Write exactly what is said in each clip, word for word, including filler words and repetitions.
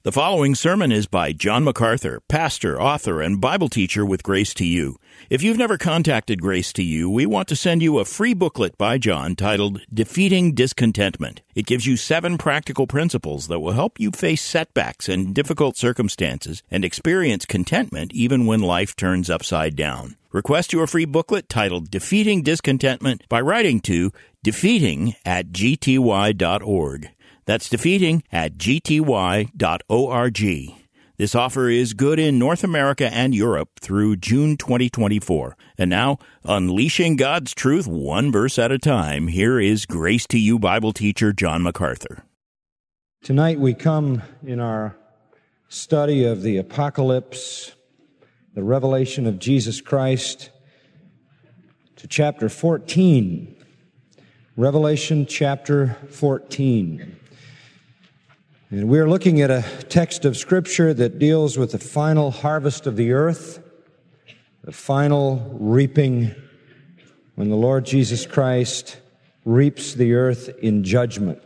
The following sermon is by John MacArthur, pastor, author, and Bible teacher with Grace to You. If you've never contacted Grace to You, we want to send you a free booklet by John titled Defeating Discontentment. It gives you seven practical principles that will help you face setbacks and difficult circumstances and experience contentment even when life turns upside down. Request your free booklet titled Defeating Discontentment by writing to defeating at g t y dot org. That's defeating at g t y dot org. This offer is good in North America and Europe through June twenty twenty-four. And now, unleashing God's truth one verse at a time, here is Grace to You Bible teacher John MacArthur. Tonight we come in our study of the Apocalypse, the revelation of Jesus Christ, to chapter fourteen. Revelation chapter fourteen. And we're looking at a text of Scripture that deals with the final harvest of the earth, the final reaping when the Lord Jesus Christ reaps the earth in judgment.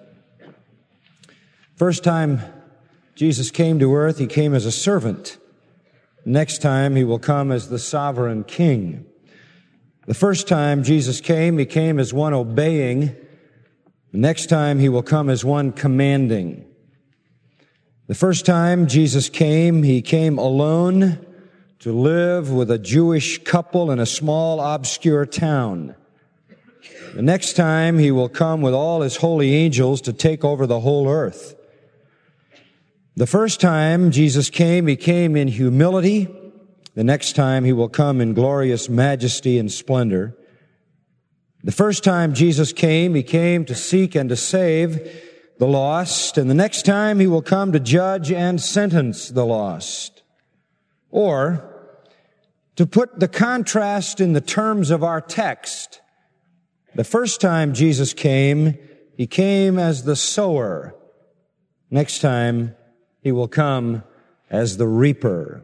First time Jesus came to earth, He came as a servant. Next time, He will come as the sovereign King. The first time Jesus came, He came as one obeying. The next time, He will come as one commanding. The first time Jesus came, He came alone to live with a Jewish couple in a small, obscure town. The next time, He will come with all His holy angels to take over the whole earth. The first time Jesus came, He came in humility. The next time, He will come in glorious majesty and splendor. The first time Jesus came, He came to seek and to save the lost, and the next time He will come to judge and sentence the lost. Or, to put the contrast in the terms of our text, the first time Jesus came, He came as the sower. Next time, He will come as the reaper.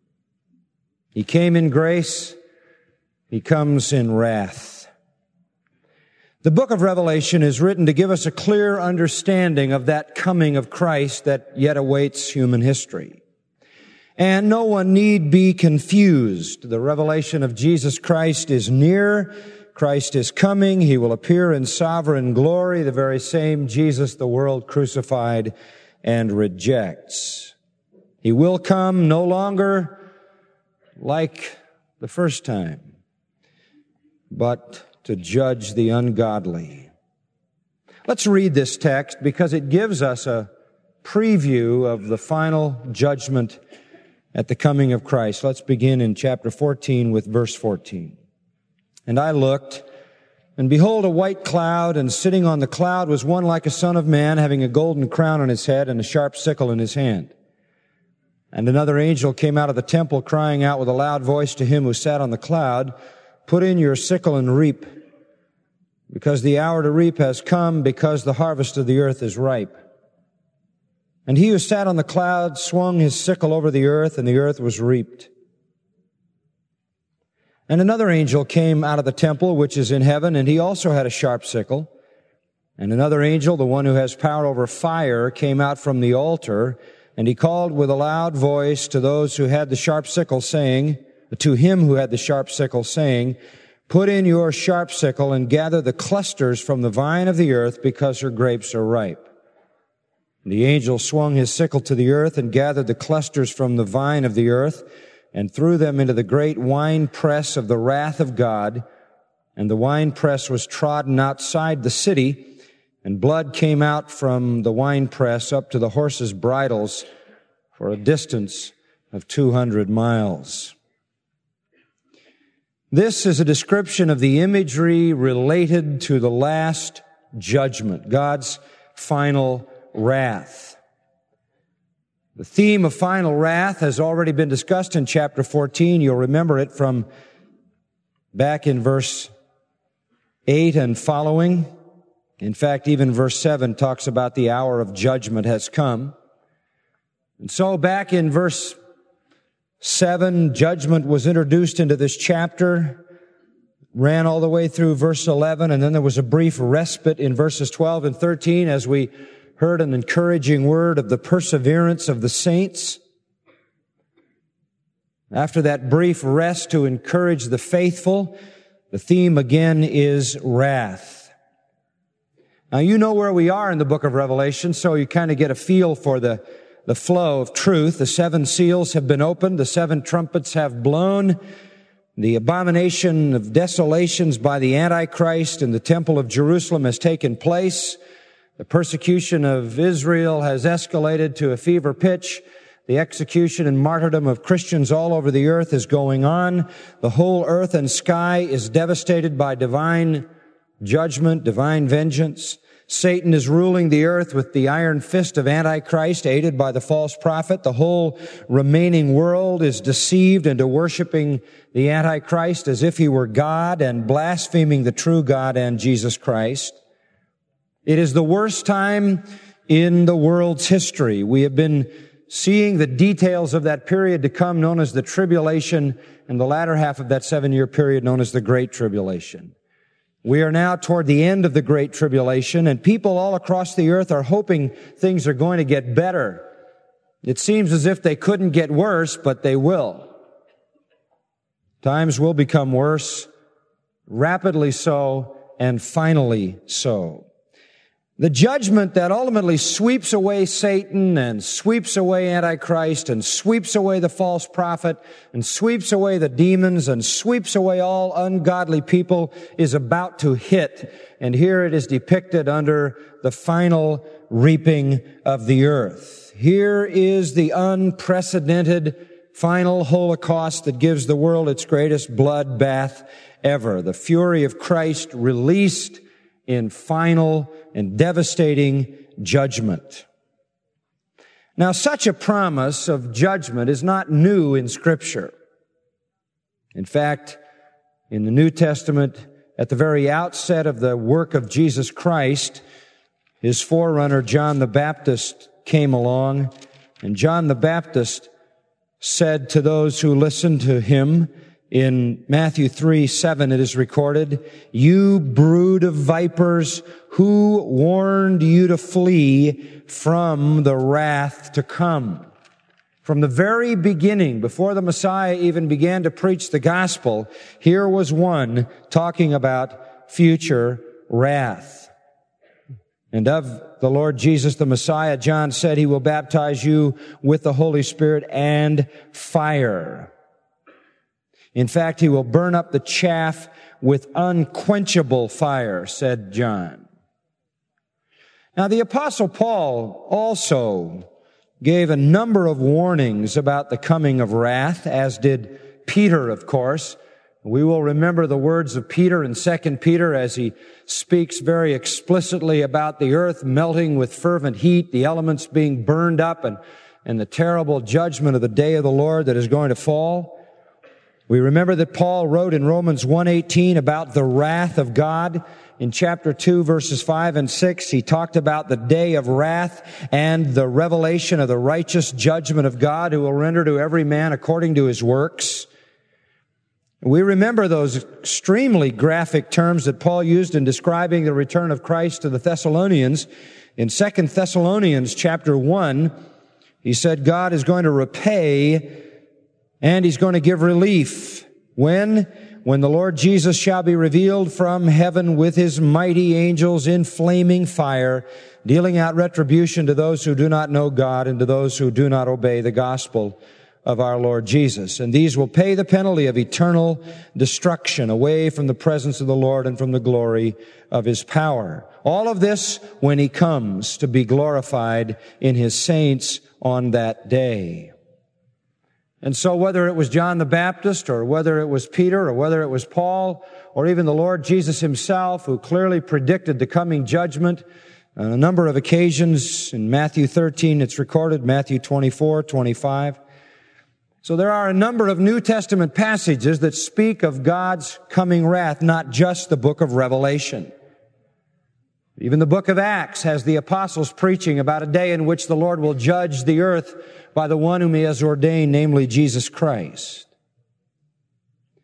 He came in grace, He comes in wrath. The book of Revelation is written to give us a clear understanding of that coming of Christ that yet awaits human history. And no one need be confused. The revelation of Jesus Christ is near. Christ is coming. He will appear in sovereign glory, the very same Jesus the world crucified and rejects. He will come no longer like the first time, but to judge the ungodly. Let's read this text because it gives us a preview of the final judgment at the coming of Christ. Let's begin in chapter fourteen with verse fourteen. And I looked, and behold, a white cloud, and sitting on the cloud was one like a son of man, having a golden crown on his head and a sharp sickle in his hand. And another angel came out of the temple, crying out with a loud voice to him who sat on the cloud, "Put in your sickle and reap, because the hour to reap has come, because the harvest of the earth is ripe." And he who sat on the cloud swung his sickle over the earth, and the earth was reaped. And another angel came out of the temple which is in heaven, and he also had a sharp sickle. And another angel, the one who has power over fire, came out from the altar, and he called with a loud voice to those who had the sharp sickle, saying, to him who had the sharp sickle, saying, "Put in your sharp sickle and gather the clusters from the vine of the earth, because her grapes are ripe." And the angel swung his sickle to the earth and gathered the clusters from the vine of the earth and threw them into the great winepress of the wrath of God. And the winepress was trodden outside the city, and blood came out from the winepress up to the horses' bridles for a distance of two hundred miles. This is a description of the imagery related to the last judgment, God's final wrath. The theme of final wrath has already been discussed in chapter fourteen. You'll remember it from back in verse eight and following. In fact, even verse seven talks about the hour of judgment has come. And so back in verse seven, judgment was introduced into this chapter, ran all the way through verse eleven, and then there was a brief respite in verses twelve and thirteen as we heard an encouraging word of the perseverance of the saints. After that brief rest to encourage the faithful, the theme again is wrath. Now, you know where we are in the book of Revelation, so you kind of get a feel for the, the flow of truth. The seven seals have been opened. The seven trumpets have blown. The abomination of desolations by the Antichrist in the temple of Jerusalem has taken place. The persecution of Israel has escalated to a fever pitch. The execution and martyrdom of Christians all over the earth is going on. The whole earth and sky is devastated by divine judgment, divine vengeance. Satan is ruling the earth with the iron fist of Antichrist, aided by the false prophet. The whole remaining world is deceived into worshiping the Antichrist as if he were God and blaspheming the true God and Jesus Christ. It is the worst time in the world's history. We have been seeing the details of that period to come, known as the tribulation, and the latter half of that seven-year period known as the Great Tribulation. We are now toward the end of the Great Tribulation, and people all across the earth are hoping things are going to get better. It seems as if they couldn't get worse, but they will. Times will become worse, rapidly so, and finally so. The judgment that ultimately sweeps away Satan and sweeps away Antichrist and sweeps away the false prophet and sweeps away the demons and sweeps away all ungodly people is about to hit. And here it is depicted under the final reaping of the earth. Here is the unprecedented final Holocaust that gives the world its greatest bloodbath ever. The fury of Christ released in final and devastating judgment. Now, such a promise of judgment is not new in Scripture. In fact, in the New Testament, at the very outset of the work of Jesus Christ, his forerunner, John the Baptist, came along, and John the Baptist said to those who listened to him, in Matthew three seven, it is recorded, "You brood of vipers, who warned you to flee from the wrath to come?" From the very beginning, before the Messiah even began to preach the gospel, here was one talking about future wrath. And of the Lord Jesus the Messiah, John said, He will baptize you with the Holy Spirit and fire. In fact, He will burn up the chaff with unquenchable fire, said John. Now, the Apostle Paul also gave a number of warnings about the coming of wrath, as did Peter, of course. We will remember the words of Peter in Second Peter as he speaks very explicitly about the earth melting with fervent heat, the elements being burned up, and, and the terrible judgment of the day of the Lord that is going to fall. We remember that Paul wrote in Romans one eighteen about the wrath of God. In chapter two, verses five and six, he talked about the day of wrath and the revelation of the righteous judgment of God, who will render to every man according to his works. We remember those extremely graphic terms that Paul used in describing the return of Christ to the Thessalonians. In Second Thessalonians chapter one, he said God is going to repay and He's going to give relief. When? When the Lord Jesus shall be revealed from heaven with His mighty angels in flaming fire, dealing out retribution to those who do not know God and to those who do not obey the gospel of our Lord Jesus. And these will pay the penalty of eternal destruction away from the presence of the Lord and from the glory of His power. All of this when He comes to be glorified in His saints on that day. And so whether it was John the Baptist or whether it was Peter or whether it was Paul or even the Lord Jesus Himself, who clearly predicted the coming judgment on a number of occasions, in Matthew thirteen it's recorded, Matthew twenty-four, twenty-five. So there are a number of New Testament passages that speak of God's coming wrath, not just the book of Revelation. Even the book of Acts has the apostles preaching about a day in which the Lord will judge the earth by the one whom He has ordained, namely Jesus Christ.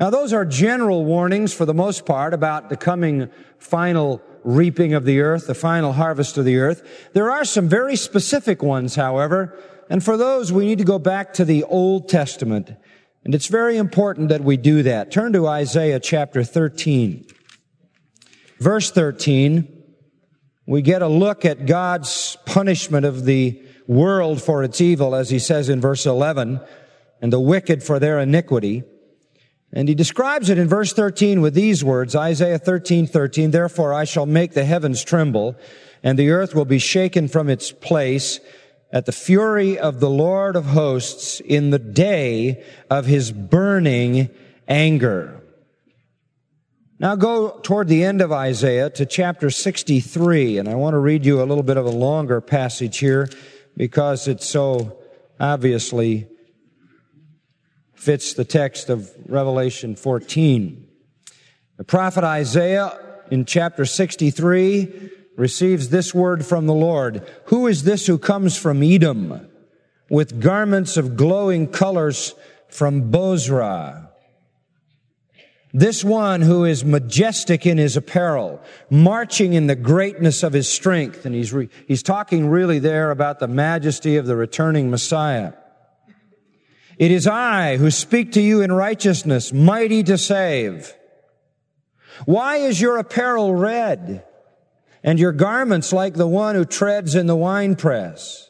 Now, those are general warnings for the most part about the coming final reaping of the earth, the final harvest of the earth. There are some very specific ones, however, and for those we need to go back to the Old Testament. And it's very important that we do that. Turn to Isaiah chapter thirteen. Verse thirteen, we get a look at God's punishment of the world for its evil, as he says in verse eleven, and the wicked for their iniquity. And he describes it in verse thirteen with these words, Isaiah thirteen thirteen, "Therefore I shall make the heavens tremble, and the earth will be shaken from its place at the fury of the Lord of hosts in the day of his burning anger." Now go toward the end of Isaiah to chapter sixty-three, and I want to read you a little bit of a longer passage here because it so obviously fits the text of Revelation fourteen. The prophet Isaiah in chapter sixty-three receives this word from the Lord. "Who is this who comes from Edom with garments of glowing colors from Bozrah? This one who is majestic in his apparel, marching in the greatness of his strength." And he's, re, he's talking really there about the majesty of the returning Messiah. "It is I who speak to you in righteousness, mighty to save. Why is your apparel red, and your garments like the one who treads in the winepress?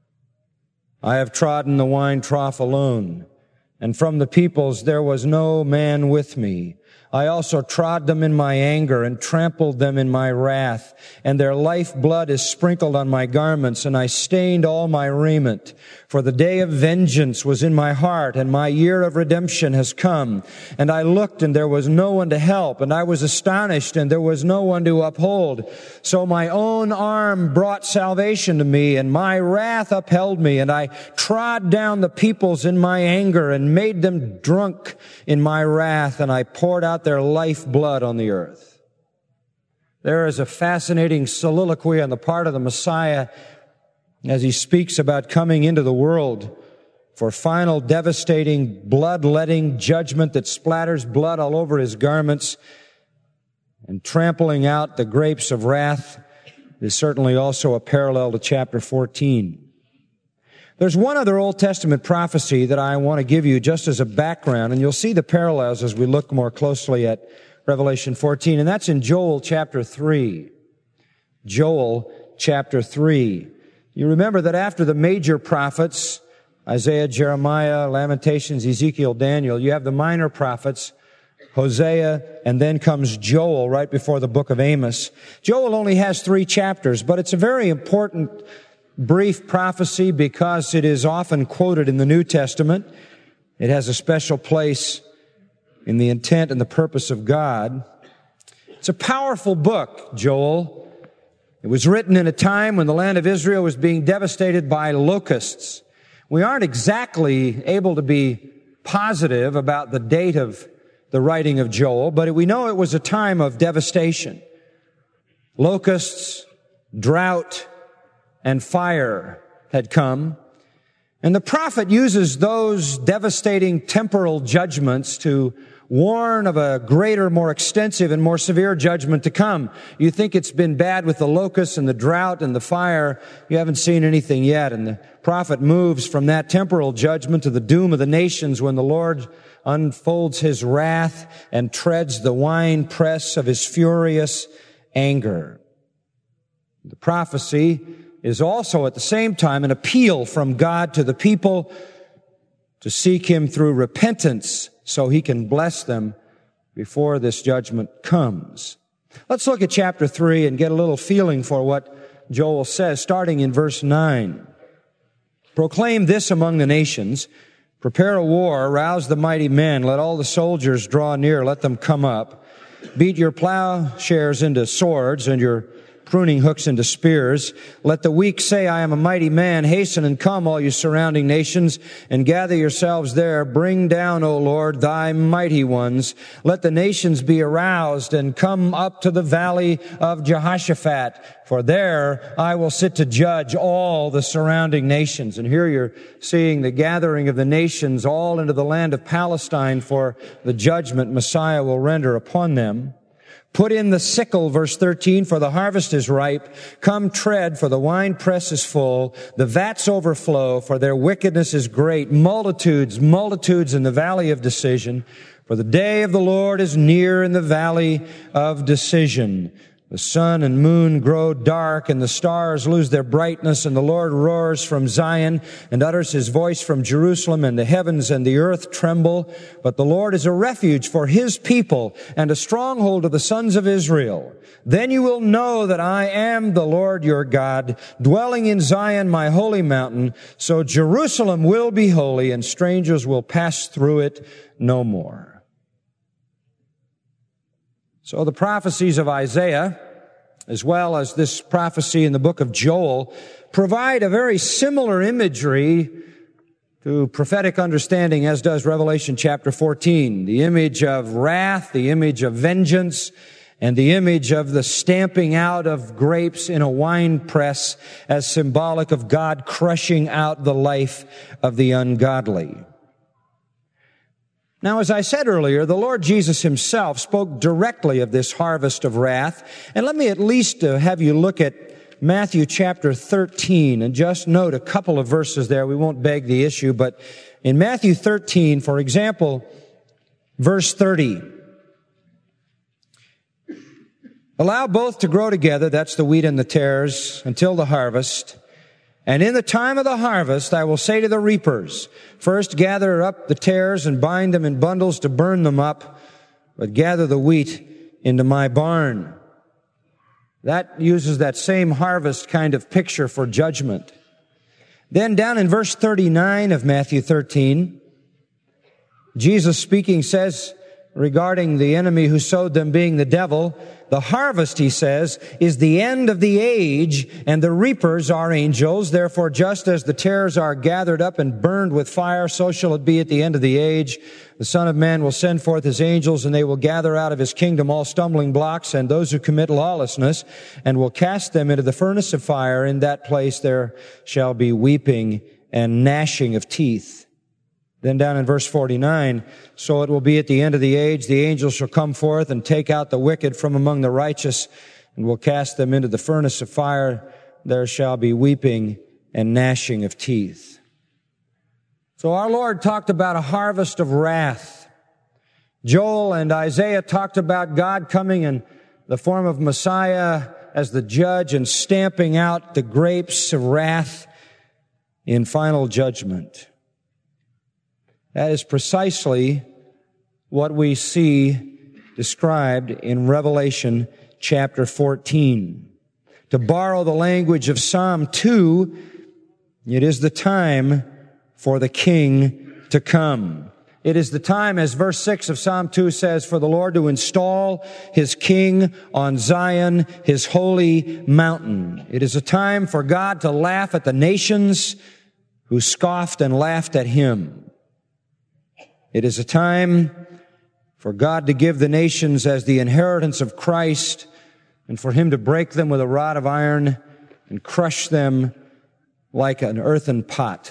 I have trodden the wine trough alone, and from the peoples there was no man with me. I also trod them in my anger and trampled them in my wrath, and their lifeblood is sprinkled on my garments, and I stained all my raiment. For the day of vengeance was in my heart, and my year of redemption has come. And I looked, and there was no one to help, and I was astonished, and there was no one to uphold. So my own arm brought salvation to me, and my wrath upheld me, and I trod down the peoples in my anger, and made them drunk in my wrath, and I poured out their lifeblood on the earth." There is a fascinating soliloquy on the part of the Messiah as he speaks about coming into the world for final devastating bloodletting judgment that splatters blood all over his garments and trampling out the grapes of wrath is certainly also a parallel to chapter fourteen. There's one other Old Testament prophecy that I want to give you just as a background, and you'll see the parallels as we look more closely at Revelation fourteen, and that's in Joel chapter three. Joel chapter three. You remember that after the major prophets, Isaiah, Jeremiah, Lamentations, Ezekiel, Daniel, you have the minor prophets, Hosea, and then comes Joel right before the book of Amos. Joel only has three chapters, but it's a very important brief prophecy because it is often quoted in the New Testament. It has a special place in the intent and the purpose of God. It's a powerful book, Joel. It was written in a time when the land of Israel was being devastated by locusts. We aren't exactly able to be positive about the date of the writing of Joel, but we know it was a time of devastation. Locusts, drought, and fire had come. And the prophet uses those devastating temporal judgments to warn of a greater, more extensive, and more severe judgment to come. You think it's been bad with the locusts and the drought and the fire. You haven't seen anything yet. And the prophet moves from that temporal judgment to the doom of the nations when the Lord unfolds his wrath and treads the winepress of his furious anger. The prophecy is also at the same time an appeal from God to the people to seek him through repentance so he can bless them before this judgment comes. Let's look at chapter three and get a little feeling for what Joel says, starting in verse nine. "Proclaim this among the nations. Prepare a war, rouse the mighty men, let all the soldiers draw near, let them come up. Beat your plowshares into swords and your pruning hooks into spears. Let the weak say, I am a mighty man. Hasten and come, all you surrounding nations, and gather yourselves there. Bring down, O Lord, thy mighty ones. Let the nations be aroused and come up to the valley of Jehoshaphat. For there I will sit to judge all the surrounding nations. And here you're seeing the gathering of the nations all into the land of Palestine for the judgment Messiah will render upon them. Put in the sickle, verse thirteen, for the harvest is ripe. Come tread, for the winepress is full. The vats overflow, for their wickedness is great. Multitudes, multitudes in the valley of decision. For the day of the Lord is near in the valley of decision. The sun and moon grow dark, and the stars lose their brightness, and the Lord roars from Zion and utters his voice from Jerusalem, and the heavens and the earth tremble. But the Lord is a refuge for his people and a stronghold of the sons of Israel. Then you will know that I am the Lord your God, dwelling in Zion, my holy mountain. So Jerusalem will be holy, and strangers will pass through it no more. So the prophecies of Isaiah, as well as this prophecy in the book of Joel, provide a very similar imagery to prophetic understanding, as does Revelation chapter fourteen. The image of wrath, the image of vengeance, and the image of the stamping out of grapes in a wine press as symbolic of God crushing out the life of the ungodly. Now, as I said earlier, the Lord Jesus himself spoke directly of this harvest of wrath. And let me at least uh, have you look at Matthew chapter thirteen and just note a couple of verses there. We won't beg the issue, but in Matthew thirteen, for example, verse thirty, allow both to grow together, that's the wheat and the tares, until the harvest. And in the time of the harvest, I will say to the reapers, first gather up the tares and bind them in bundles to burn them up, but gather the wheat into my barn. That uses that same harvest kind of picture for judgment. Then down in verse thirty-nine of Matthew thirteen, Jesus speaking says regarding the enemy who sowed them being the devil, the harvest, he says, is the end of the age, and the reapers are angels. Therefore, just as the tares are gathered up and burned with fire, so shall it be at the end of the age. The Son of Man will send forth his angels, and they will gather out of his kingdom all stumbling blocks and those who commit lawlessness, and will cast them into the furnace of fire. In that place there shall be weeping and gnashing of teeth. Then down in verse forty-nine, so it will be at the end of the age, the angels shall come forth and take out the wicked from among the righteous, and will cast them into the furnace of fire. There shall be weeping and gnashing of teeth. So our Lord talked about a harvest of wrath. Joel and Isaiah talked about God coming in the form of Messiah as the judge and stamping out the grapes of wrath in final judgment. That is precisely what we see described in Revelation chapter fourteen. To borrow the language of Psalm two, it is the time for the King to come. It is the time, as verse six of Psalm two says, for the Lord to install his King on Zion, his holy mountain. It is a time for God to laugh at the nations who scoffed and laughed at him. It is a time for God to give the nations as the inheritance of Christ, and for him to break them with a rod of iron and crush them like an earthen pot.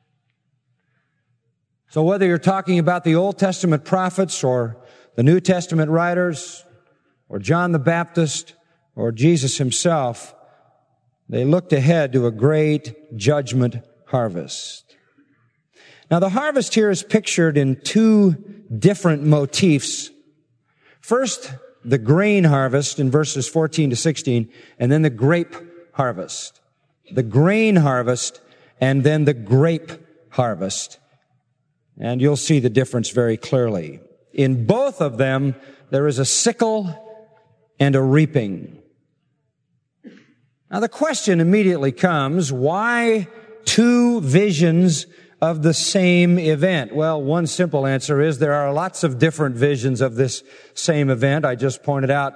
So whether you're talking about the Old Testament prophets or the New Testament writers or John the Baptist or Jesus himself, they looked ahead to a great judgment harvest. Now, the harvest here is pictured in two different motifs. First, the grain harvest in verses fourteen to sixteen, and then the grape harvest. The grain harvest, and then the grape harvest. And you'll see the difference very clearly. In both of them, there is a sickle and a reaping. Now, the question immediately comes, why two visions of the same event? Well, one simple answer is there are lots of different visions of this same event. I just pointed out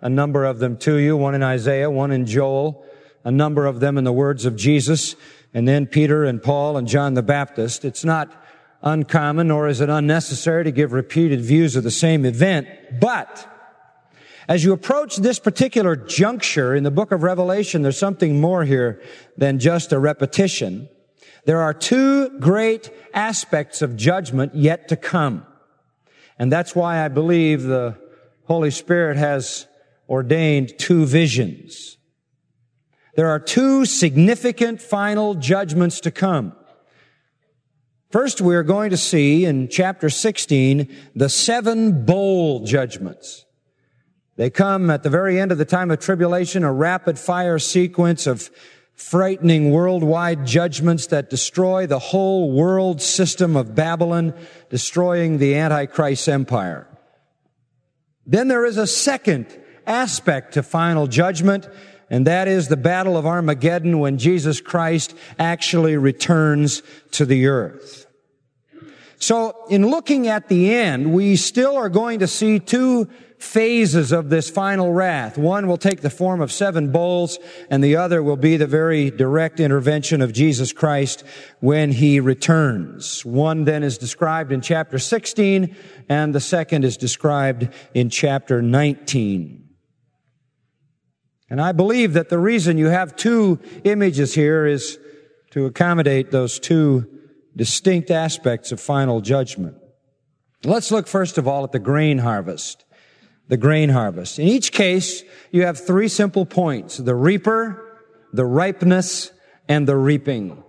a number of them to you, one in Isaiah, one in Joel, a number of them in the words of Jesus, and then Peter and Paul and John the Baptist. It's not uncommon, nor is it unnecessary to give repeated views of the same event. But as you approach this particular juncture in the book of Revelation, there's something more here than just a repetition. There are two great aspects of judgment yet to come. And that's why I believe the Holy Spirit has ordained two visions. There are two significant final judgments to come. First, we are going to see in chapter sixteen the seven bowl judgments. They come at the very end of the time of tribulation, a rapid fire sequence of frightening worldwide judgments that destroy the whole world system of Babylon, destroying the Antichrist empire. Then there is a second aspect to final judgment, and that is the battle of Armageddon, when Jesus Christ actually returns to the earth. So in looking at the end, we still are going to see two phases of this final wrath. One will take the form of seven bowls, and the other will be the very direct intervention of Jesus Christ when He returns. One then is described in chapter sixteen, and the second is described in chapter nineteen. And I believe that the reason you have two images here is to accommodate those two distinct aspects of final judgment. Let's look first of all at the grain harvest. The grain harvest. In each case, you have three simple points: the reaper, the ripeness, and the reaping.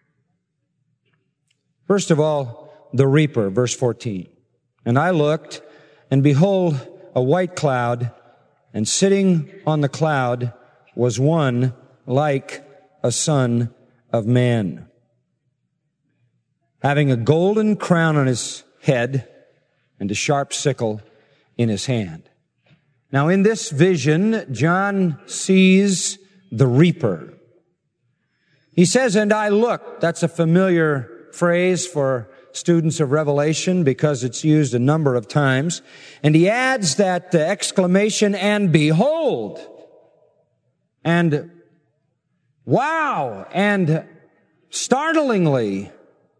First of all, the reaper, verse fourteen. And I looked, and behold, a white cloud, and sitting on the cloud was one like a son of man, having a golden crown on his head and a sharp sickle in his hand. Now in this vision, John sees the reaper. He says, and I looked. That's a familiar phrase for students of Revelation because it's used a number of times. And he adds that exclamation, and behold, and wow, and startlingly,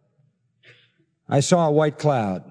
I saw a white cloud.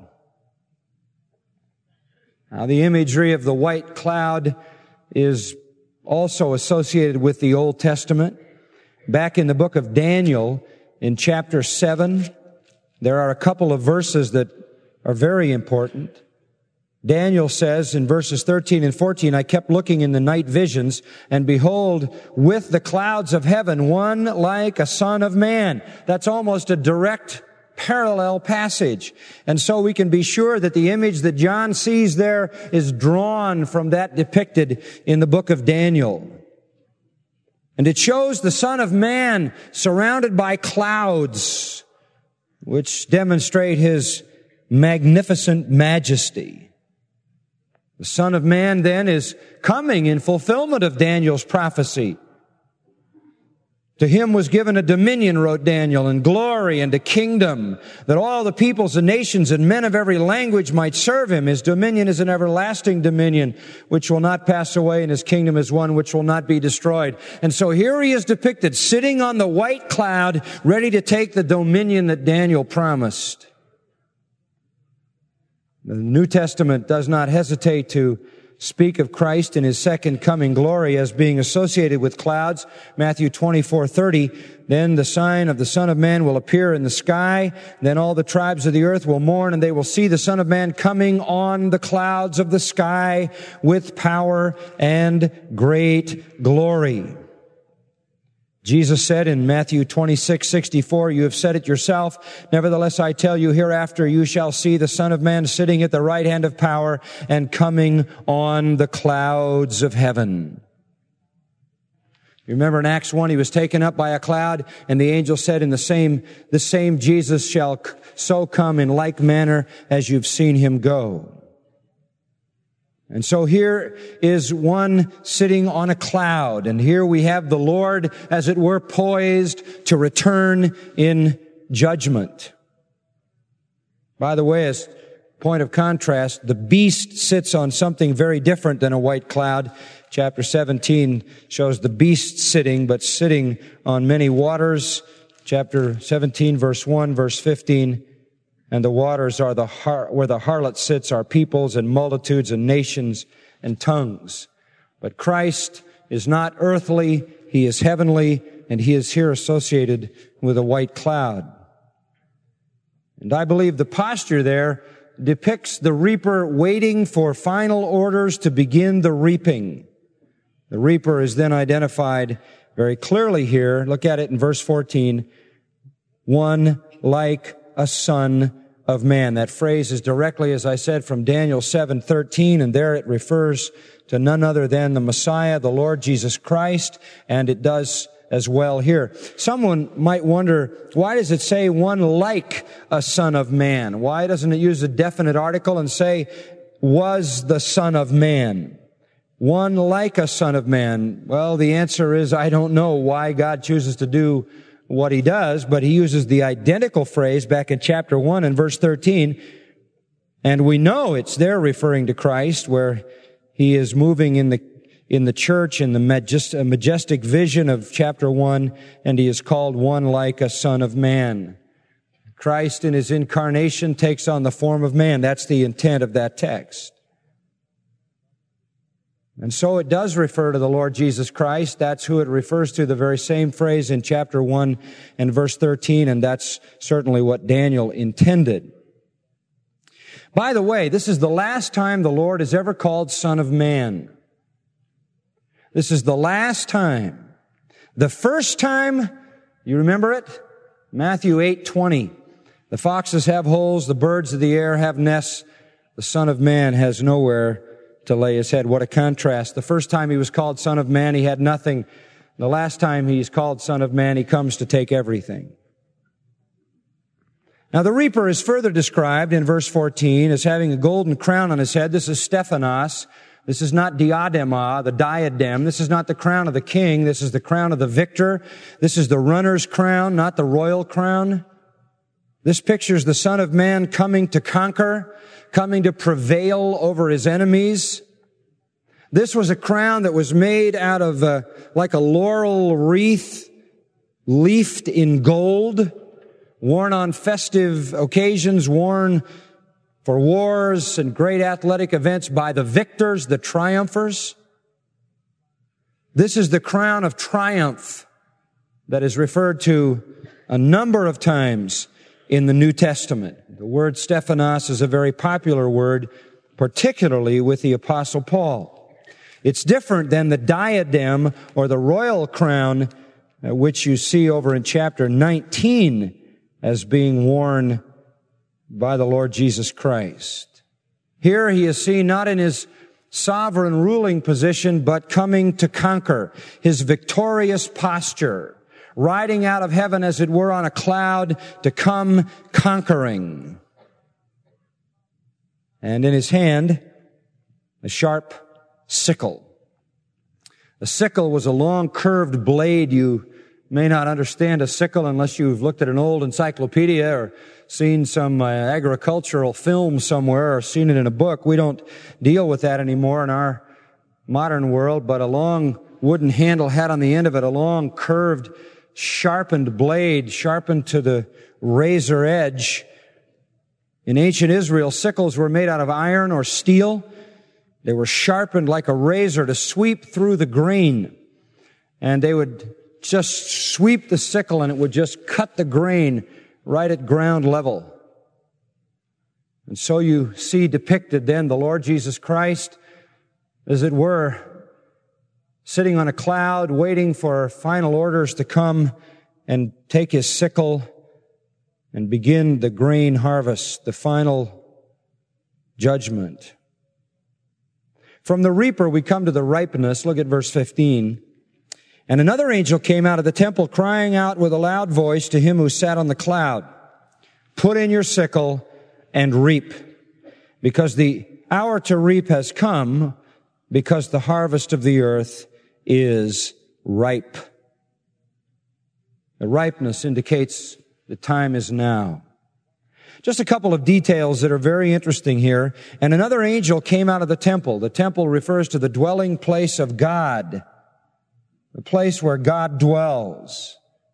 Now, the imagery of the white cloud is also associated with the Old Testament. Back in the book of Daniel, in chapter seven, there are a couple of verses that are very important. Daniel says in verses thirteen and fourteen, I kept looking in the night visions, and behold, with the clouds of heaven, one like a son of man. That's almost a direct parallel passage. And so we can be sure that the image that John sees there is drawn from that depicted in the book of Daniel. And it shows the Son of Man surrounded by clouds, which demonstrate His magnificent majesty. The Son of Man then is coming in fulfillment of Daniel's prophecy. To Him was given a dominion, wrote Daniel, and glory and a kingdom, that all the peoples and nations and men of every language might serve Him. His dominion is an everlasting dominion, which will not pass away, and His kingdom is one which will not be destroyed. And so here He is depicted, sitting on the white cloud, ready to take the dominion that Daniel promised. The New Testament does not hesitate to speak of Christ in His second coming glory as being associated with clouds. Matthew twenty-four thirty, then the sign of the Son of Man will appear in the sky. Then all the tribes of the earth will mourn, and they will see the Son of Man coming on the clouds of the sky with power and great glory. Jesus said in Matthew twenty-six sixty-four, you have said it yourself. Nevertheless, I tell you, hereafter you shall see the Son of Man sitting at the right hand of power and coming on the clouds of heaven. You remember in Acts one, He was taken up by a cloud, and the angel said, in the same, the same Jesus shall so come in like manner as you've seen Him go. And so here is one sitting on a cloud, and here we have the Lord, as it were, poised to return in judgment. By the way, as point of contrast, the beast sits on something very different than a white cloud. Chapter seventeen shows the beast sitting, but sitting on many waters. Chapter seventeen, verse one, verse fifteen, and the waters are the har- where the harlot sits are peoples and multitudes and nations and tongues. But Christ is not earthly, He is heavenly, and He is here associated with a white cloud. And I believe the posture there depicts the reaper waiting for final orders to begin the reaping. The reaper is then identified very clearly here. Look at it in verse fourteen. One like a son of man. That phrase is directly, as I said, from Daniel seven thirteen, and there it refers to none other than the Messiah, the Lord Jesus Christ, and it does as well here. Someone might wonder, why does it say one like a son of man? Why doesn't it use a definite article and say, was the son of man? One like a son of man. Well, the answer is, I don't know why God chooses to do what He does, but He uses the identical phrase back in chapter one and verse thirteen, and we know it's there referring to Christ, where He is moving in the in the church in the majestic, majestic vision of chapter one, and He is called one like a son of man. Christ in His incarnation takes on the form of man. That's the intent of that text. And so it does refer to the Lord Jesus Christ. That's who it refers to, the very same phrase in chapter one and verse thirteen, and that's certainly what Daniel intended. By the way, this is the last time the Lord is ever called Son of Man. This is the last time. The first time, you remember it? Matthew eight twenty. The foxes have holes, the birds of the air have nests, the Son of Man has nowhere to lay His head. What a contrast. The first time He was called Son of Man, He had nothing. The last time He's called Son of Man, He comes to take everything. Now the reaper is further described in verse fourteen as having a golden crown on his head. This is Stephanos. This is not diadema, the diadem. This is not the crown of the king. This is the crown of the victor. This is the runner's crown, not the royal crown. This pictures the Son of Man coming to conquer, coming to prevail over His enemies. This was a crown that was made out of uh, like a laurel wreath, leafed in gold, worn on festive occasions, worn for wars and great athletic events by the victors, the triumphers. This is the crown of triumph that is referred to a number of times in the New Testament. The word Stephanos is a very popular word, particularly with the Apostle Paul. It's different than the diadem or the royal crown, uh, which you see over in chapter nineteen as being worn by the Lord Jesus Christ. Here He is seen not in His sovereign ruling position, but coming to conquer, His victorious posture, riding out of heaven as it were on a cloud to come conquering. And in His hand, a sharp sickle. A sickle was a long curved blade. You may not understand a sickle unless you've looked at an old encyclopedia or seen some uh, agricultural film somewhere or seen it in a book. We don't deal with that anymore in our modern world, but a long wooden handle had on the end of it a long curved sharpened blade, sharpened to the razor edge. In ancient Israel, sickles were made out of iron or steel. They were sharpened like a razor to sweep through the grain. And they would just sweep the sickle and it would just cut the grain right at ground level. And so you see depicted then the Lord Jesus Christ, as it were, sitting on a cloud, waiting for final orders to come and take His sickle and begin the grain harvest, the final judgment. From the reaper, we come to the ripeness. Look at verse fifteen. And another angel came out of the temple, crying out with a loud voice to him who sat on the cloud, "Put in your sickle and reap, because the hour to reap has come, because the harvest of the earth is ripe." The ripeness indicates the time is now. Just a couple of details that are very interesting here. And another angel came out of the temple. The temple refers to the dwelling place of God, the place where God dwells.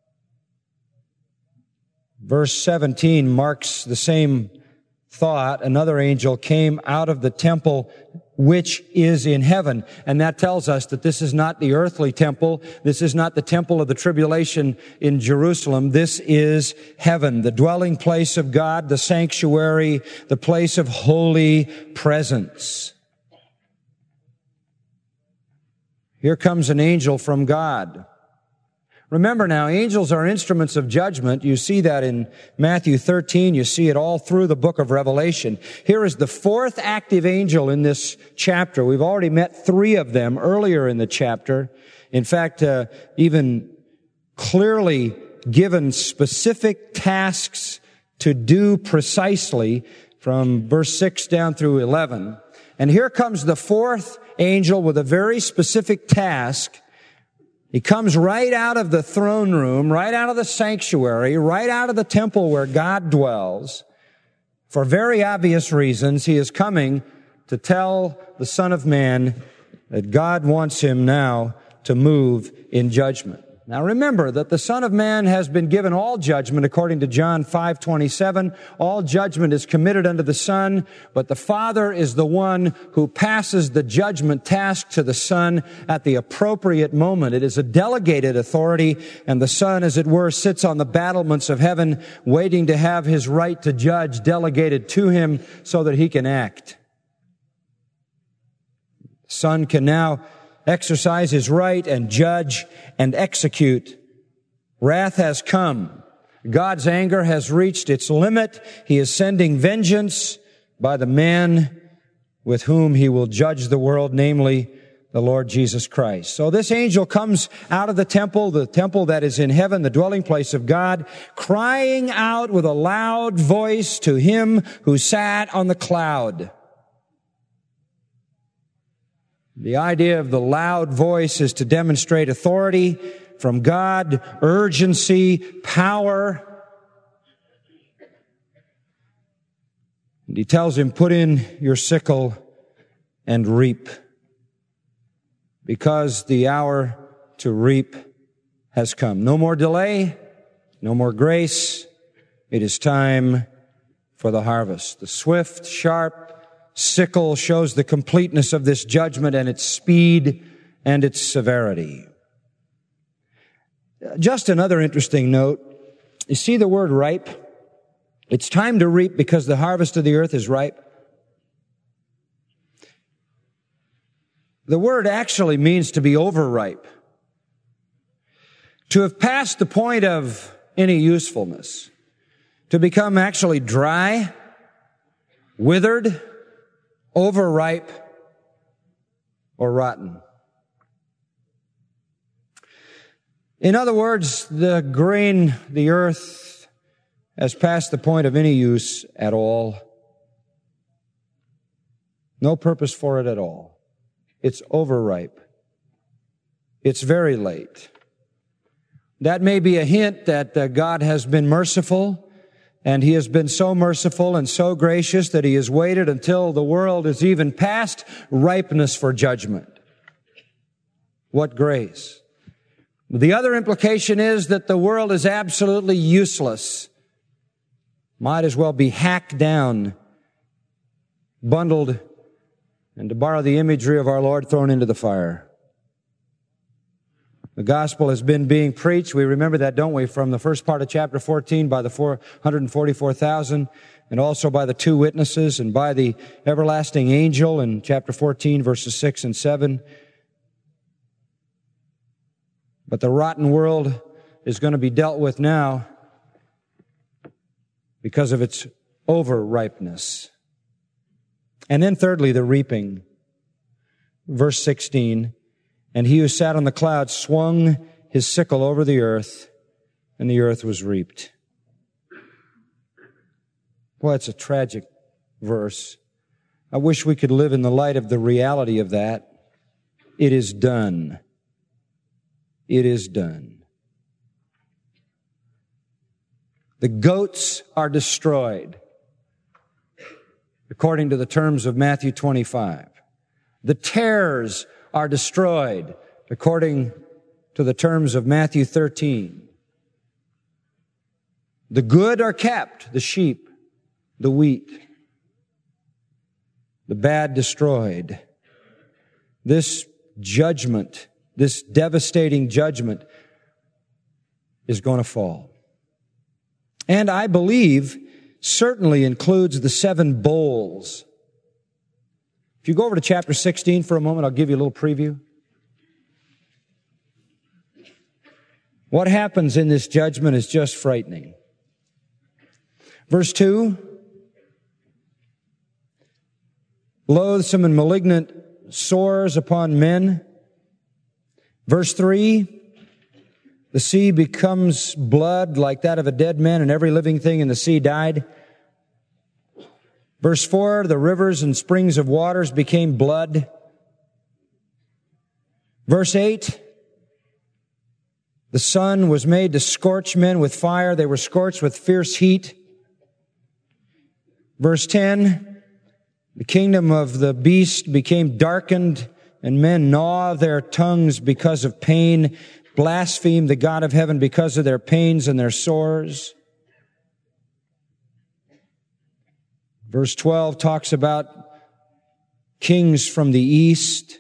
Verse seventeen marks the same thought. Another angel came out of the temple which is in heaven. And that tells us that this is not the earthly temple. This is not the temple of the tribulation in Jerusalem. This is heaven, the dwelling place of God, the sanctuary, the place of holy presence. Here comes an angel from God. Remember now, angels are instruments of judgment. You see that in Matthew thirteen. You see it all through the book of Revelation. Here is the fourth active angel in this chapter. We've already met three of them earlier in the chapter. In fact, uh, even clearly given specific tasks to do precisely from verse six down through eleven. And here comes the fourth angel with a very specific task. He comes right out of the throne room, right out of the sanctuary, right out of the temple where God dwells. For very obvious reasons, he is coming to tell the Son of Man that God wants him now to move in judgment. Now remember that the Son of Man has been given all judgment according to John five twenty-seven. All judgment is committed unto the Son, but the Father is the one who passes the judgment task to the Son at the appropriate moment. It is a delegated authority, and the Son, as it were, sits on the battlements of heaven, waiting to have his right to judge delegated to him so that he can act. The Son can now exercise his right and judge and execute. Wrath has come. God's anger has reached its limit. He is sending vengeance by the man with whom he will judge the world, namely the Lord Jesus Christ. So this angel comes out of the temple, the temple that is in heaven, the dwelling place of God, crying out with a loud voice to him who sat on the cloud. The idea of the loud voice is to demonstrate authority from God, urgency, power. And he tells him, put in your sickle and reap, because the hour to reap has come. No more delay, no more grace. It is time for the harvest. The swift, sharp sickle shows the completeness of this judgment and its speed and its severity. Just another interesting note. You see the word ripe? It's time to reap because the harvest of the earth is ripe. The word actually means to be overripe. To have passed the point of any usefulness. To become actually dry, withered, overripe, or rotten. In other words, the grain, the earth, has passed the point of any use at all. No purpose for it at all. It's overripe. It's very late. That may be a hint that uh, God has been merciful, and he has been so merciful and so gracious that he has waited until the world is even past ripeness for judgment. What grace. The other implication is that the world is absolutely useless. Might as well be hacked down, bundled, and to borrow the imagery of our Lord, thrown into the fire. The gospel has been being preached. We remember that, don't we, from the first part of chapter fourteen by the four hundred forty-four thousand, and also by the two witnesses, and by the everlasting angel in chapter fourteen, verses six and seven. But the rotten world is going to be dealt with now because of its over-ripeness. And then thirdly, the reaping. Verse sixteen. And he who sat on the cloud swung his sickle over the earth, and the earth was reaped. Boy, it's a tragic verse. I wish we could live in the light of the reality of that. It is done. It is done. The goats are destroyed. according to the terms of Matthew twenty-five. The tares are destroyed, according to the terms of Matthew thirteen. The good are kept, the sheep, the wheat. The bad destroyed. This judgment, this devastating judgment is going to fall. And I believe certainly includes the seven bowls. If you go over to chapter sixteen for a moment, I'll give you a little preview. What happens in this judgment is just frightening. Verse two, loathsome and malignant sores upon men. Verse three, the sea becomes blood like that of a dead man, and every living thing in the sea died. Verse four, the rivers and springs of waters became blood. Verse eight, the sun was made to scorch men with fire. They were scorched with fierce heat. Verse ten, the kingdom of the beast became darkened, and men gnaw their tongues because of pain, blaspheme the God of heaven because of their pains and their sores. Verse twelve talks about kings from the east.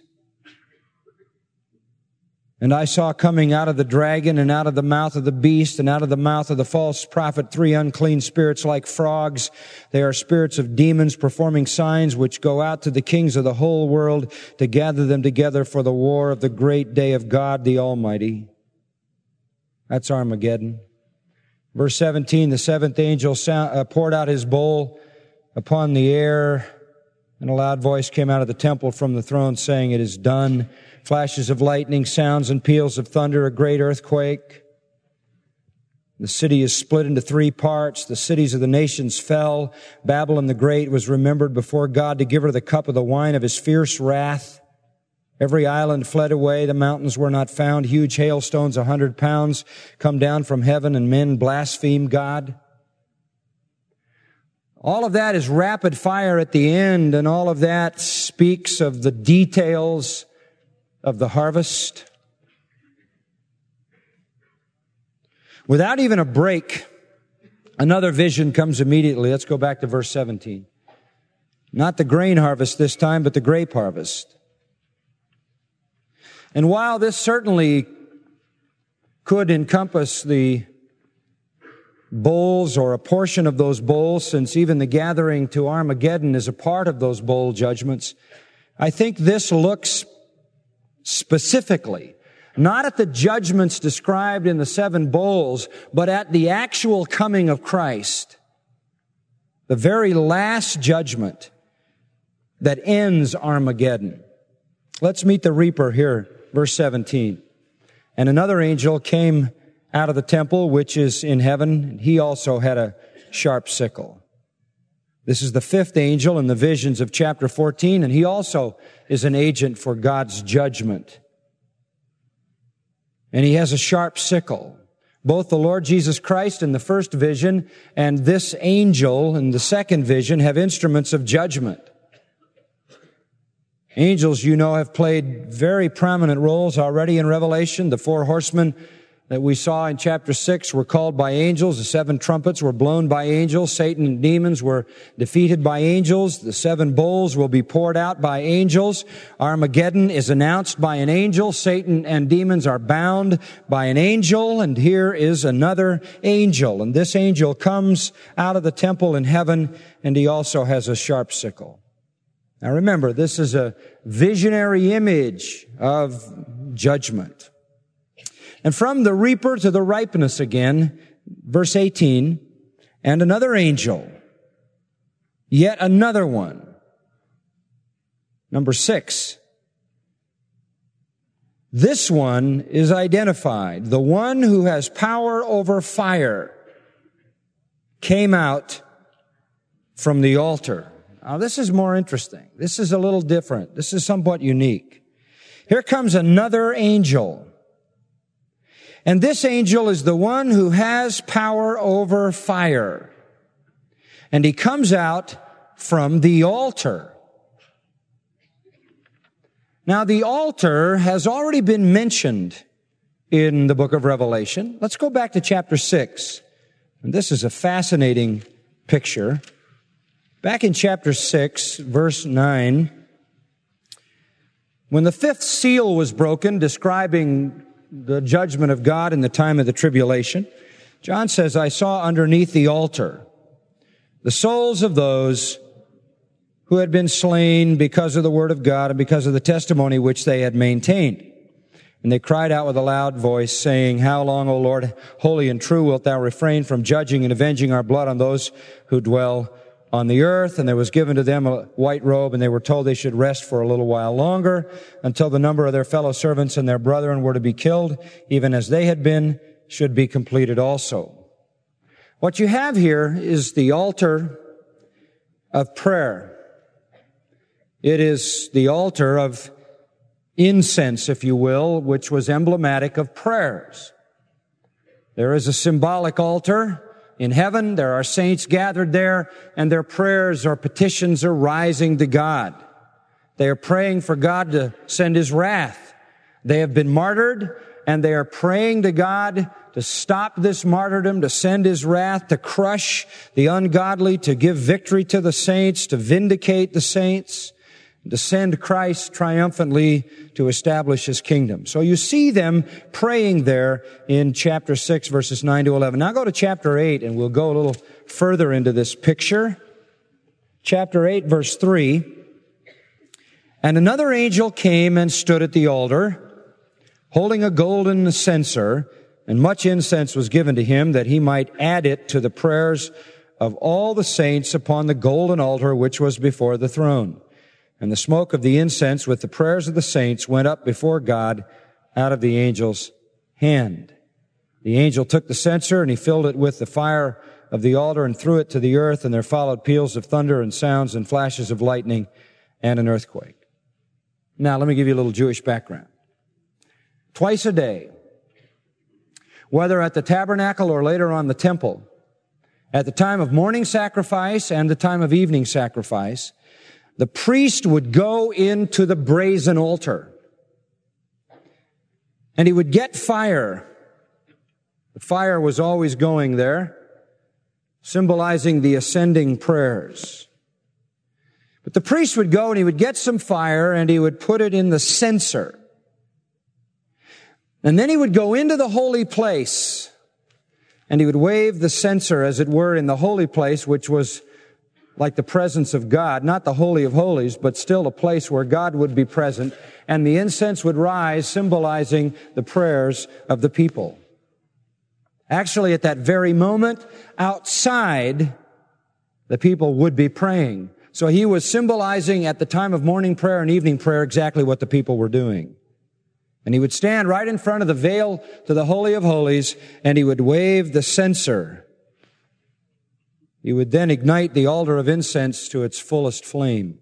And I saw coming out of the dragon and out of the mouth of the beast and out of the mouth of the false prophet three unclean spirits like frogs. They are spirits of demons performing signs which go out to the kings of the whole world to gather them together for the war of the great day of God the Almighty. That's Armageddon. Verse seventeen, the seventh angel sound, uh, poured out his bowl upon the air, and a loud voice came out of the temple from the throne saying, "It is done." Flashes of lightning, sounds and peals of thunder, a great earthquake. The city is split into three parts. The cities of the nations fell. Babylon the Great was remembered before God to give her the cup of the wine of his fierce wrath. Every island fled away. The mountains were not found. Huge hailstones, a hundred pounds, come down from heaven, and men blaspheme God. All of that is rapid fire at the end, and all of that speaks of the details of the harvest. Without even a break, another vision comes immediately. Let's go back to verse seventeen. Not the grain harvest this time, but the grape harvest. And while this certainly could encompass the bowls or a portion of those bowls, since even the gathering to Armageddon is a part of those bowl judgments, I think this looks specifically not at the judgments described in the seven bowls, but at the actual coming of Christ. The very last judgment that ends Armageddon. Let's meet the reaper here, verse seventeen. And another angel came out of the temple, which is in heaven, and he also had a sharp sickle. This is the fifth angel in the visions of chapter fourteen, and he also is an agent for God's judgment. And he has a sharp sickle. Both the Lord Jesus Christ in the first vision and this angel in the second vision have instruments of judgment. Angels, you know, have played very prominent roles already in Revelation. The four horsemen that we saw in chapter six were called by angels. The seven trumpets were blown by angels. Satan and demons were defeated by angels. The seven bowls will be poured out by angels. Armageddon is announced by an angel. Satan and demons are bound by an angel. And here is another angel. And this angel comes out of the temple in heaven, and he also has a sharp sickle. Now remember, this is a visionary image of judgment. And from the reaper to the ripeness again, verse eighteen, and another angel, yet another one. Number six. This one is identified. The one who has power over fire came out from the altar. Now this is more interesting. This is a little different. This is somewhat unique. Here comes another angel. And this angel is the one who has power over fire. And he comes out from the altar. Now, the altar has already been mentioned in the book of Revelation. Let's go back to chapter six. And this is a fascinating picture. Back in chapter six, verse nine, when the fifth seal was broken, describing the judgment of God in the time of the tribulation, John says, I saw underneath the altar the souls of those who had been slain because of the word of God and because of the testimony which they had maintained. And they cried out with a loud voice, saying, How long, O Lord, holy and true, wilt thou refrain from judging and avenging our blood on those who dwell on the earth? And there was given to them a white robe, and they were told they should rest for a little while longer, until the number of their fellow servants and their brethren were to be killed, even as they had been, should be completed also. What you have here is the altar of prayer. It is the altar of incense, if you will, which was emblematic of prayers. There is a symbolic altar in heaven. There are saints gathered there, and their prayers or petitions are rising to God. They are praying for God to send His wrath. They have been martyred, and they are praying to God to stop this martyrdom, to send His wrath, to crush the ungodly, to give victory to the saints, to vindicate the saints, to send Christ triumphantly to establish His kingdom. So you see them praying there in chapter six, verses nine to eleven. Now go to chapter eight, and we'll go a little further into this picture. Chapter eight, verse three. And another angel came and stood at the altar, holding a golden censer, and much incense was given to him, that he might add it to the prayers of all the saints upon the golden altar which was before the throne. And the smoke of the incense with the prayers of the saints went up before God out of the angel's hand. The angel took the censer, and he filled it with the fire of the altar and threw it to the earth, and there followed peals of thunder and sounds and flashes of lightning and an earthquake. Now, let me give you a little Jewish background. Twice a day, whether at the tabernacle or later on the temple, at the time of morning sacrifice and the time of evening sacrifice, the priest would go into the brazen altar, and he would get fire. The fire was always going there, symbolizing the ascending prayers. But the priest would go and he would get some fire, and he would put it in the censer. And then he would go into the holy place, and he would wave the censer, as it were, in the holy place, which was like the presence of God, not the Holy of Holies, but still a place where God would be present, and the incense would rise, symbolizing the prayers of the people. Actually, at that very moment, outside, the people would be praying. So he was symbolizing at the time of morning prayer and evening prayer exactly what the people were doing. And he would stand right in front of the veil to the Holy of Holies, and he would wave the censer. He would then ignite the altar of incense to its fullest flame.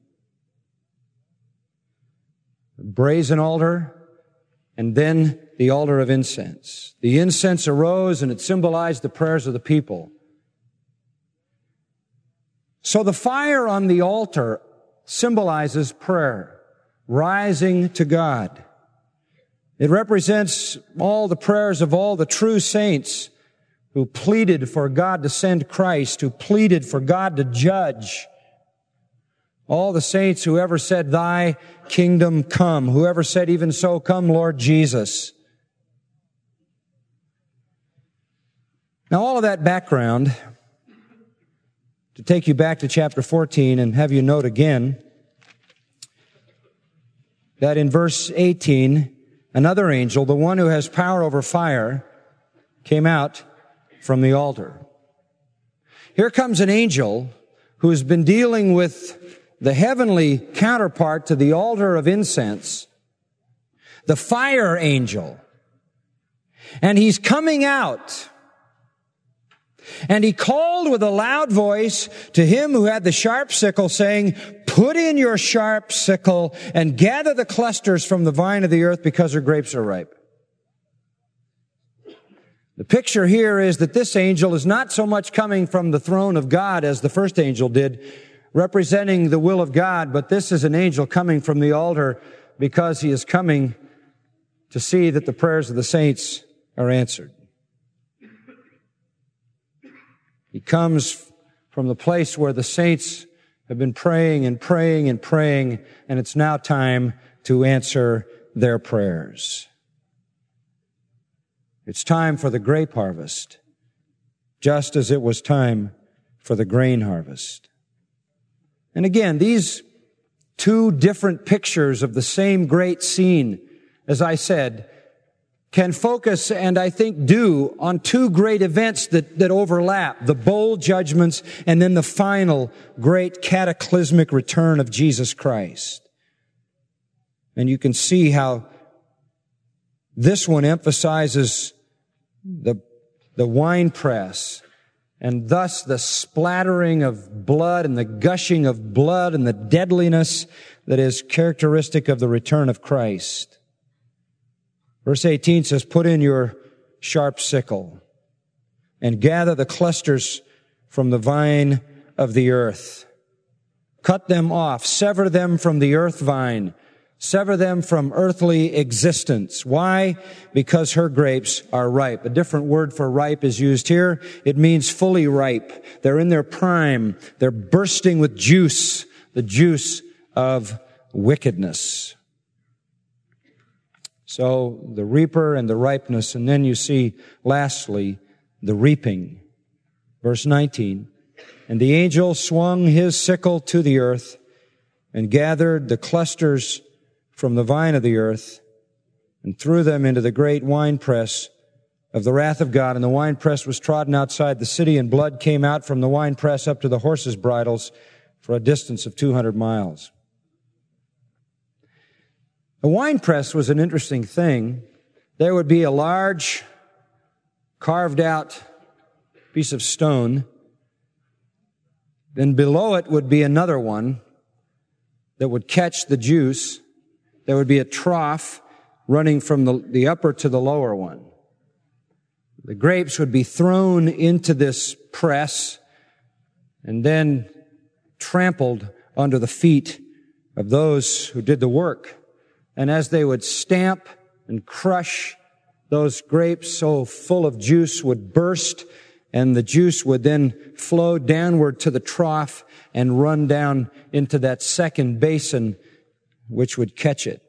The brazen altar, and then the altar of incense. The incense arose, and it symbolized the prayers of the people. So the fire on the altar symbolizes prayer, rising to God. It represents all the prayers of all the true saints who pleaded for God to send Christ, who pleaded for God to judge. All the saints who ever said, Thy kingdom come, whoever said, even so, come, Lord Jesus. Now, all of that background, to take you back to chapter fourteen and have you note again that in verse eighteen, another angel, the one who has power over fire, came out from the altar. Here comes an angel who has been dealing with the heavenly counterpart to the altar of incense, the fire angel. And he's coming out. And he called with a loud voice to him who had the sharp sickle, saying, Put in your sharp sickle and gather the clusters from the vine of the earth, because her grapes are ripe. The picture here is that this angel is not so much coming from the throne of God as the first angel did, representing the will of God, but this is an angel coming from the altar because he is coming to see that the prayers of the saints are answered. He comes from the place where the saints have been praying and praying and praying, and it's now time to answer their prayers. It's time for the grape harvest, just as it was time for the grain harvest. And again, these two different pictures of the same great scene, as I said, can focus, and I think do, on two great events that, that overlap, the bowl judgments and then the final great cataclysmic return of Jesus Christ. And you can see how this one emphasizes the, the winepress, and thus the splattering of blood and the gushing of blood and the deadliness that is characteristic of the return of Christ. Verse eighteen says, "Put in your sharp sickle and gather the clusters from the vine of the earth. Cut them off, sever them from the earth vine, sever them from earthly existence." Why? Because her grapes are ripe. A different word for ripe is used here. It means fully ripe. They're in their prime. They're bursting with juice, the juice of wickedness. So the reaper and the ripeness, and then you see, lastly, the reaping. Verse nineteen, "And the angel swung his sickle to the earth and gathered the clusters from the vine of the earth and threw them into the great winepress of the wrath of God. And the winepress was trodden outside the city, and blood came out from the winepress up to the horses' bridles for a distance of two hundred miles. The winepress was an interesting thing. There would be a large carved out piece of stone. Then below it would be another one that would catch the juice. There would be a trough running from the, the upper to the lower one. The grapes would be thrown into this press and then trampled under the feet of those who did the work. And as they would stamp and crush, those grapes so full of juice would burst, and the juice would then flow downward to the trough and run down into that second basin, which would catch it.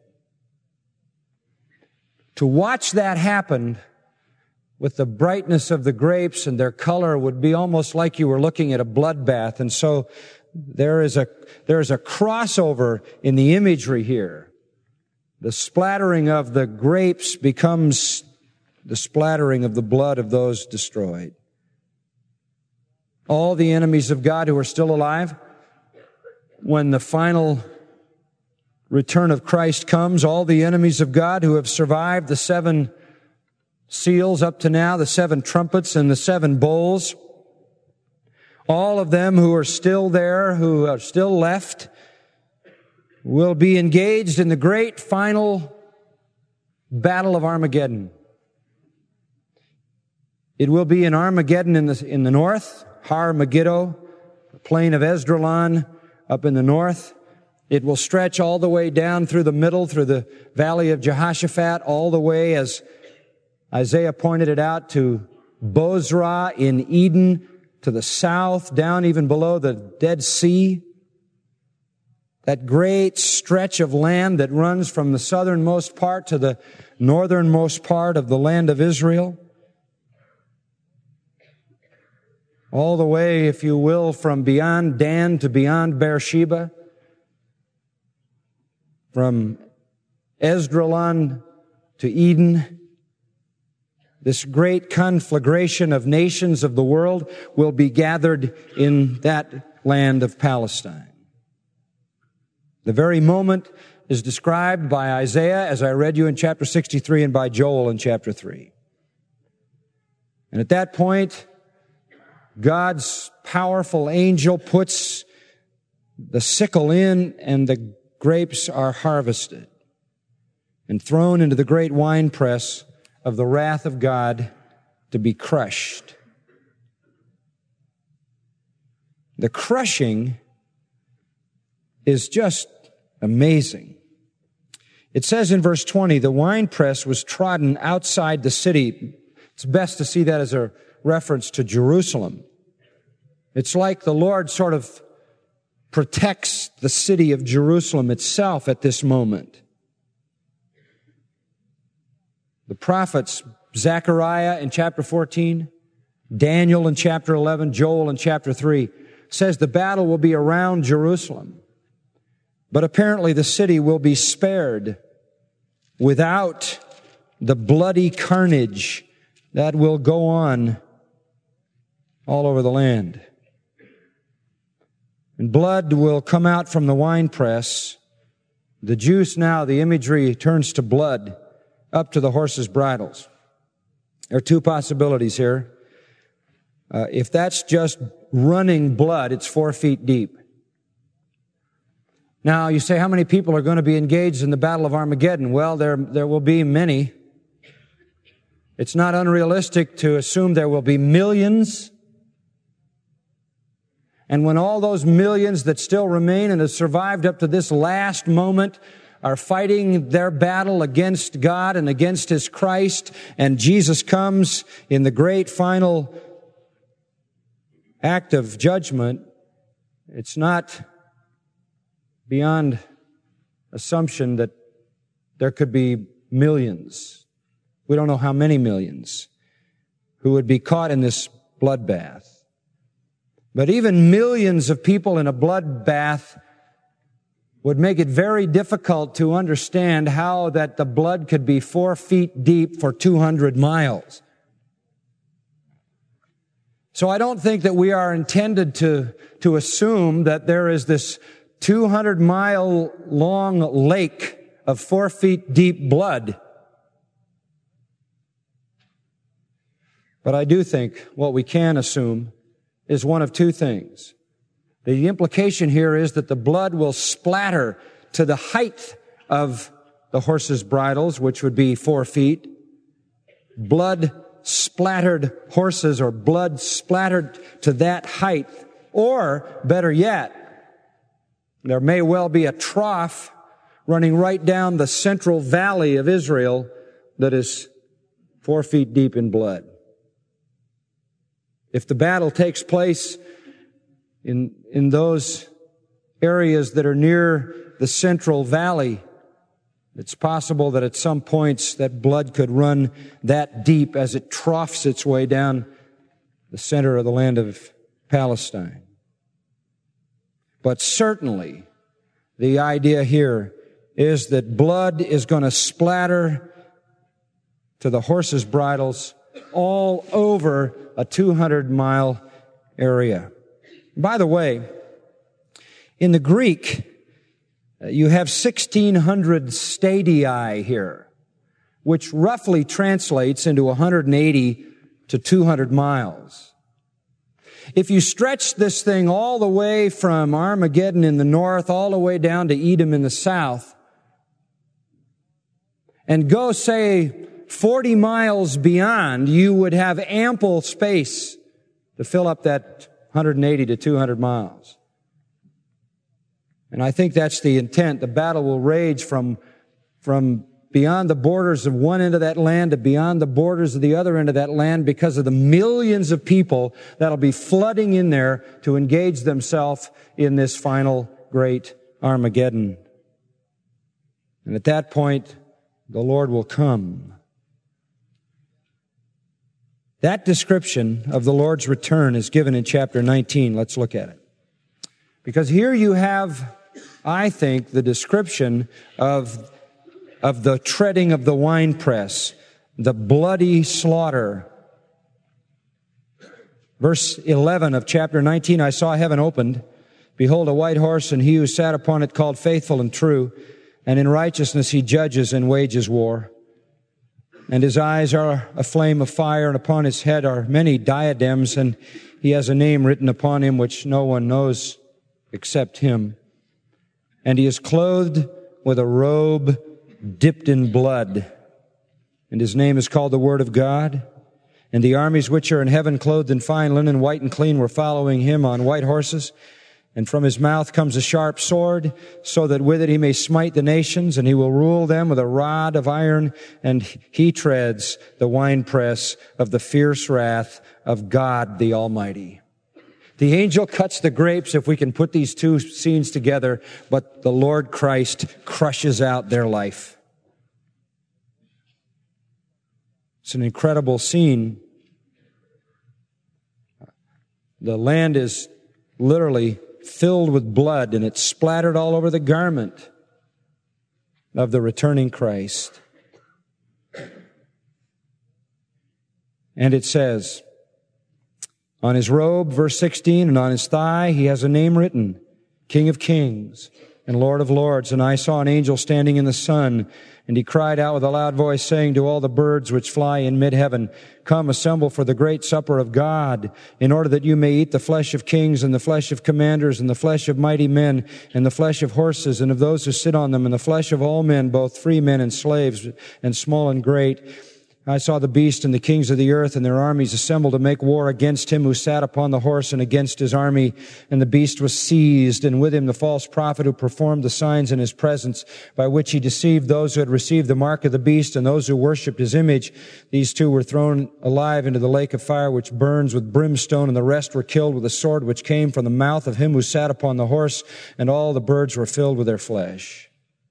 To watch that happen with the brightness of the grapes and their color would be almost like you were looking at a bloodbath. And so there is a, there is a crossover in the imagery here. The splattering of the grapes becomes the splattering of the blood of those destroyed. All the enemies of God who are still alive, when the final return of Christ comes, all the enemies of God who have survived the seven seals up to now, the seven trumpets and the seven bowls, all of them who are still there, who are still left, will be engaged in the great final battle of Armageddon. It will be in Armageddon in the, in the north, Har Megiddo, the plain of Esdraelon up in the north. It will stretch all the way down through the middle, through the valley of Jehoshaphat, all the way, as Isaiah pointed it out, to Bozrah in Eden, to the south, down even below the Dead Sea. That great stretch of land that runs from the southernmost part to the northernmost part of the land of Israel. All the way, if you will, from beyond Dan to beyond Beersheba. From Esdraelon to Eden. This great conflagration of nations of the world will be gathered in that land of Palestine. The very moment is described by Isaiah, as I read you in chapter sixty-three, and by Joel in chapter three. And at that point, God's powerful angel puts the sickle in, and the grapes are harvested and thrown into the great winepress of the wrath of God to be crushed. The crushing is just amazing. It says in verse twenty, the winepress was trodden outside the city. It's best to see that as a reference to Jerusalem. It's like the Lord sort of protects the city of Jerusalem itself at this moment. The prophets, Zechariah in chapter fourteen, Daniel in chapter eleven, Joel in chapter three, says the battle will be around Jerusalem. But apparently the city will be spared without the bloody carnage that will go on all over the land. And blood will come out from the winepress. The juice now, the imagery turns to blood up to the horses' bridles. There are two possibilities here. Uh, if that's just running blood, it's four feet deep. Now, you say, how many people are going to be engaged in the Battle of Armageddon? Well, there, there will be many. It's not unrealistic to assume there will be millions. And when all those millions that still remain and have survived up to this last moment are fighting their battle against God and against His Christ, and Jesus comes in the great final act of judgment, it's not beyond assumption that there could be millions. We don't know how many millions who would be caught in this bloodbath. But even millions of people in a bloodbath would make it very difficult to understand how that the blood could be four feet deep for two hundred miles. So I don't think that we are intended to, to assume that there is this two hundred mile long lake of four feet deep blood. But I do think what we can assume is one of two things. The implication here is that the blood will splatter to the height of the horses' bridles, which would be four feet. Blood splattered horses, or blood splattered to that height. Or, better yet, there may well be a trough running right down the central valley of Israel that is four feet deep in blood. If the battle takes place in, in those areas that are near the central valley, it's possible that at some points that blood could run that deep as it troughs its way down the center of the land of Palestine. But certainly, the idea here is that blood is going to splatter to the horses' bridles all over a two hundred mile area. By the way, in the Greek, you have sixteen hundred stadii here, which roughly translates into one hundred eighty to two hundred miles. If you stretch this thing all the way from Armageddon in the north, all the way down to Edom in the south, and go, say, forty miles beyond, you would have ample space to fill up that one hundred eighty to two hundred miles. And I think that's the intent. The battle will rage from, from beyond the borders of one end of that land to beyond the borders of the other end of that land because of the millions of people that'll be flooding in there to engage themselves in this final great Armageddon. And at that point, the Lord will come. That description of the Lord's return is given in chapter nineteen. Let's look at it. Because here you have, I think, the description of, of the treading of the winepress, the bloody slaughter. Verse eleven of chapter nineteen, I saw heaven opened. Behold, a white horse, and he who sat upon it called Faithful and True, and in righteousness he judges and wages war. And his eyes are a flame of fire, and upon his head are many diadems, and he has a name written upon him which no one knows except him. And he is clothed with a robe dipped in blood, and his name is called the Word of God. And the armies which are in heaven, clothed in fine linen, white and clean, were following him on white horses. And from his mouth comes a sharp sword, so that with it he may smite the nations, and he will rule them with a rod of iron, and he treads the winepress of the fierce wrath of God the Almighty. The angel cuts the grapes, if we can put these two scenes together, but the Lord Christ crushes out their life. It's an incredible scene. The land is literally filled with blood, and it's splattered all over the garment of the returning Christ. And it says, on his robe, verse sixteen, and on his thigh he has a name written, King of Kings and Lord of Lords. And I saw an angel standing in the sun, and he cried out with a loud voice, saying to all the birds which fly in mid-heaven, come, assemble for the great supper of God, in order that you may eat the flesh of kings, and the flesh of commanders, and the flesh of mighty men, and the flesh of horses, and of those who sit on them, and the flesh of all men, both free men and slaves, and small and great. I saw the beast and the kings of the earth and their armies assembled to make war against him who sat upon the horse and against his army. And the beast was seized, and with him the false prophet who performed the signs in his presence, by which he deceived those who had received the mark of the beast and those who worshipped his image. These two were thrown alive into the lake of fire, which burns with brimstone, and the rest were killed with a sword which came from the mouth of him who sat upon the horse, and all the birds were filled with their flesh.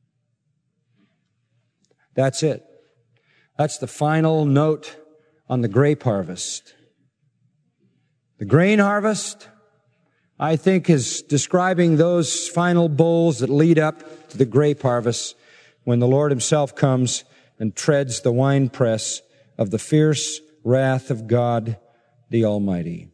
That's it. That's the final note on the grape harvest. The grain harvest, I think, is describing those final bowls that lead up to the grape harvest when the Lord himself comes and treads the winepress of the fierce wrath of God the Almighty.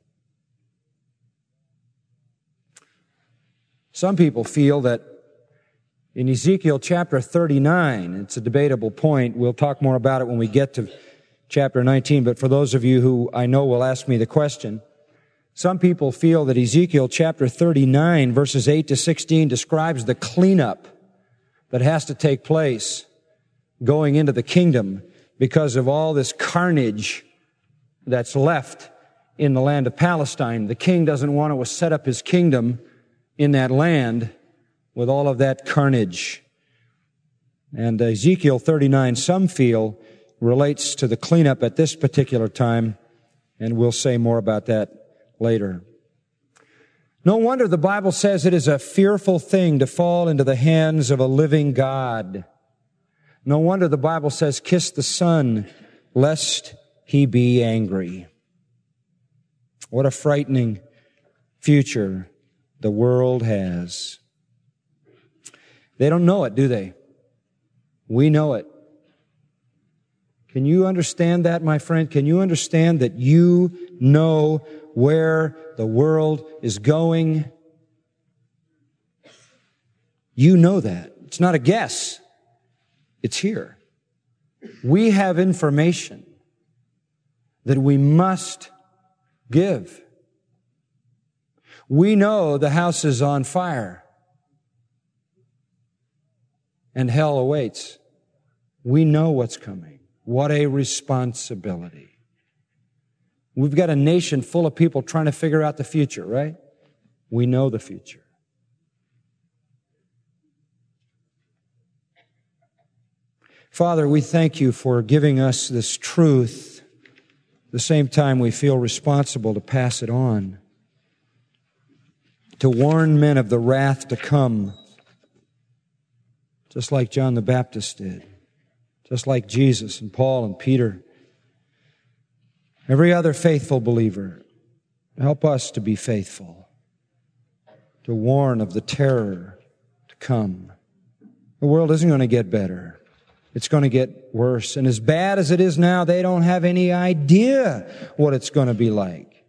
Some people feel that in Ezekiel chapter thirty-nine, it's a debatable point. We'll talk more about it when we get to chapter nineteen, but for those of you who I know will ask me the question, some people feel that Ezekiel chapter thirty-nine, verses eight to sixteen, describes the cleanup that has to take place going into the kingdom because of all this carnage that's left in the land of Palestine. The king doesn't want to set up his kingdom in that land with all of that carnage. And Ezekiel thirty-nine, some feel, relates to the cleanup at this particular time, and we'll say more about that later. No wonder the Bible says it is a fearful thing to fall into the hands of a living God. No wonder the Bible says, kiss the Son, lest he be angry. What a frightening future the world has. They don't know it, do they? We know it. Can you understand that, my friend? Can you understand that you know where the world is going? You know that. It's not a guess. It's here. We have information that we must give. We know the house is on fire and hell awaits. We know what's coming. What a responsibility. We've got a nation full of people trying to figure out the future, right? We know the future. Father, we thank you for giving us this truth. At the same time, we feel responsible to pass it on, to warn men of the wrath to come, just like John the Baptist did, just like Jesus and Paul and Peter. Every other faithful believer, help us to be faithful, to warn of the terror to come. The world isn't going to get better. It's going to get worse. And as bad as it is now, they don't have any idea what it's going to be like.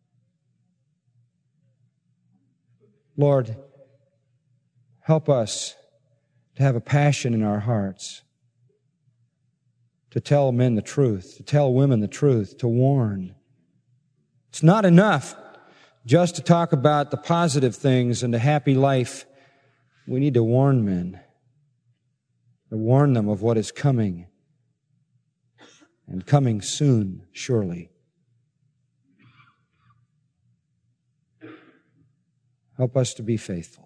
Lord, help us to have a passion in our hearts to tell men the truth, to tell women the truth, to warn. It's not enough just to talk about the positive things and the happy life. We need to warn men, to warn them of what is coming, and coming soon, surely. Help us to be faithful.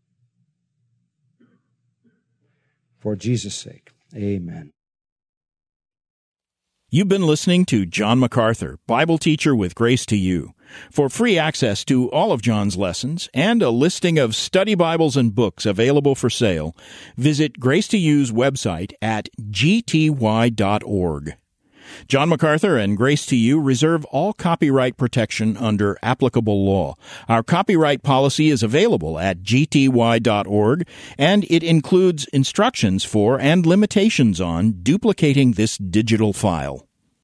For Jesus' sake, amen. You've been listening to John MacArthur, Bible teacher with Grace to You. For free access to all of John's lessons and a listing of study Bibles and books available for sale, visit Grace to You's website at g t y dot org. John MacArthur and Grace to You reserve all copyright protection under applicable law. Our copyright policy is available at g t y dot org, and it includes instructions for and limitations on duplicating this digital file.